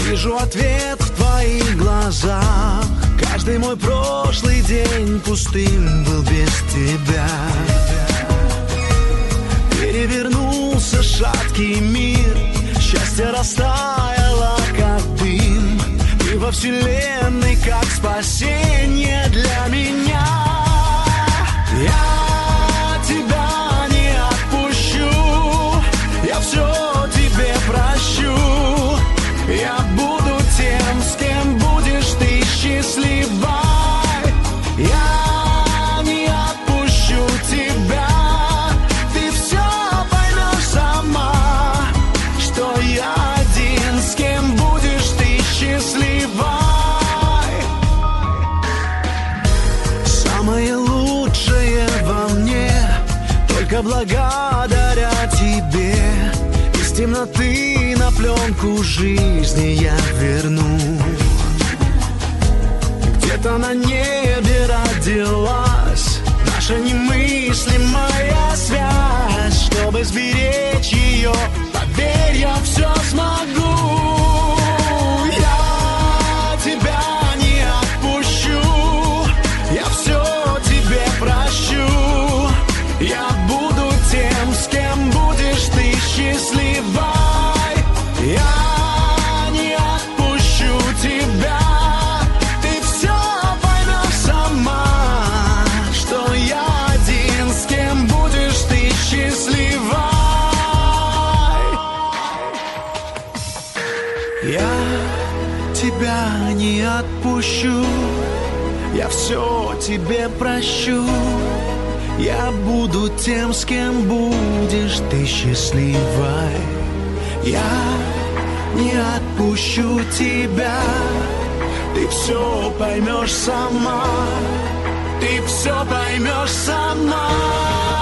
Вижу ответ в твоих глазах. Каждый мой прошлый день пустым был без тебя. Перевернулся шаткий мир, счастье растаяло, как дым. Ты во вселенной, как спасение для меня. Я тебя не отпущу, я все тебе прощу. Я буду тем, с кем будешь ты счастливой. Я не отпущу тебя. Ты все поймешь сама, что я один, с кем будешь ты счастливой. Самое лучшее во мне только благодаря тебе. Из темноты на пленку жизни я верну. Где-то на небе родилась наша немыслимая связь. Чтобы сберечь ее, поверь, я все смогу. Я тебя не отпущу, я все тебе прощу. Я буду тем, с кем будешь ты счастливой. Я не отпущу тебя. Ты все поймешь сама, что я один, с кем будешь ты счастливой. Я тебя не отпущу, я все тебе прощу. Я буду тем, с кем будешь ты счастливой. Я не отпущу тебя. Ты все поймешь сама. Ты все поймешь сама.